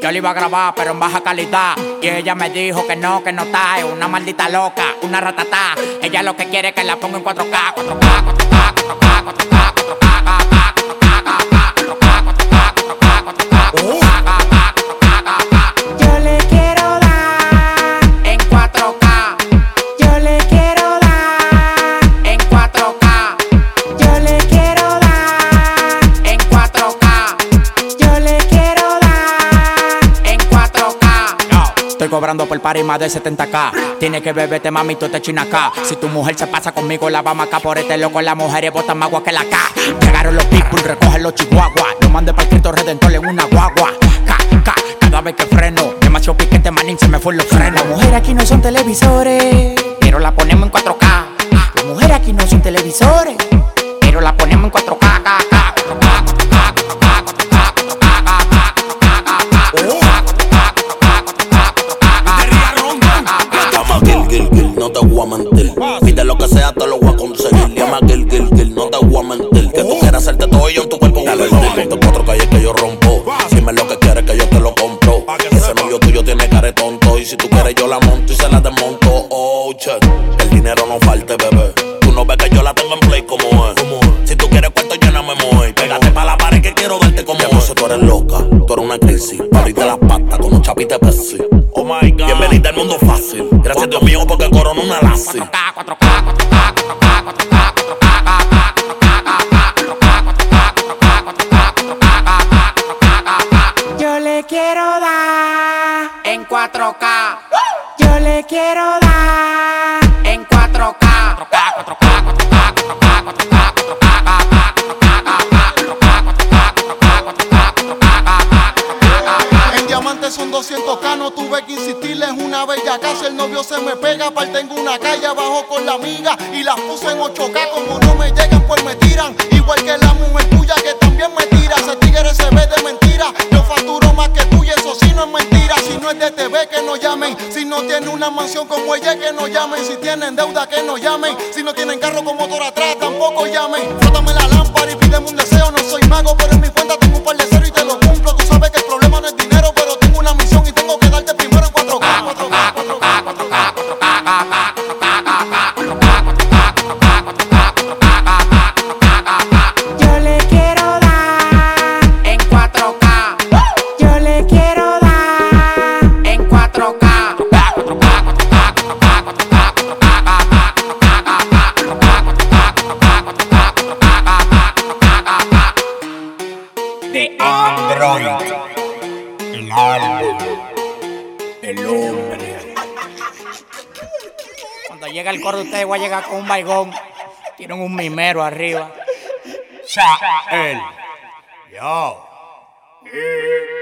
Yo le iba a grabar, pero en baja calidad. Y ella me dijo que no está. Es una maldita loca, una ratatá. Ella lo que quiere es que la ponga en 4K, 4K, 4K, 4K, 4K, 4K. Yo le quiero dar En 4K. Yo le quiero dar En 4K. Yo le quiero dar En 4K. Yo le quiero dar En 4K. Estoy cobrando por party más de 70K. Tienes que beberte, mami, tú te china acá. Si tu mujer se pasa conmigo, la vamos acá por este loco. Las mujeres botan más agua que la K. Llegaron los pitbull, recogen los chihuahuas. Lo mandé para el Cristo Redentor en una guagua. Cada vez que freno, demasiado piquete, manín, se me fue los frenos. Las mujeres aquí no son televisores, Pero la ponemos en 4K. las mujeres aquí no son televisores. Pero la ponemos en 4K. Gil, no te voy a mentir. Pide lo que sea, te lo voy a conseguir. Llama Gil, no te voy a mentir. Que tú quieras hacerte todo y yo en tu cuerpo. Dale, ponte 4 calles que yo rompo. Dime lo que quieres que yo te lo compro. Ese novio tuyo tiene cara de tonto. Y si tú quieres yo la monto y se la desmonto. Oh, che, el dinero no falte, bebé. Tú no ves que yo la tengo en play como es. Si tú quieres cuarto, yo no me muevo. Pégate pa' la pared que quiero darte como es. Tú eres loca, tú eres una crisis. Pa' abrirte las patas con un chapite Pepsi. Oh my God, bienvenida al mundo fácil. Gracias Dios mío porque corona una lazi. 4K, 4K, 4K, 4K, 4K. Yo le quiero dar En 4K. Yo le quiero dar En 4K. 4K. En diamantes son 200K, no tuve que insistirle, es una bella casa. El novio se me pega, aparte tengo una calle abajo con la amiga y las puse en 8K. Como no me llegan, pues me tiran. Igual que la mujer tuya que también me tira. Ese tigre se ve de mentira. Yo facturo más que tú y eso sí no es mentira. Si no es de TV, que no llamen. Si no tiene una mansión como ella, que no llamen. Si tienen deuda, que no llamen. Si no tienen carro con motor atrás, tampoco llamen. Frótame la lámpara y pídeme un deseo. No soy mago, pero en mi cuenta tengo un par de ceros y te lo cumplo. Tú sabes que el problema no es dinero, pero tengo una misión y tengo que darte primero en 4K. 4K, 4K. Yo le quiero dar En 4K. Yo le quiero dar En 4K. De Android, el álbum, el hombre. Cuando llega el coro de ustedes, voy a llegar con un baigón. Tienen un mimero arriba. Él. Yo.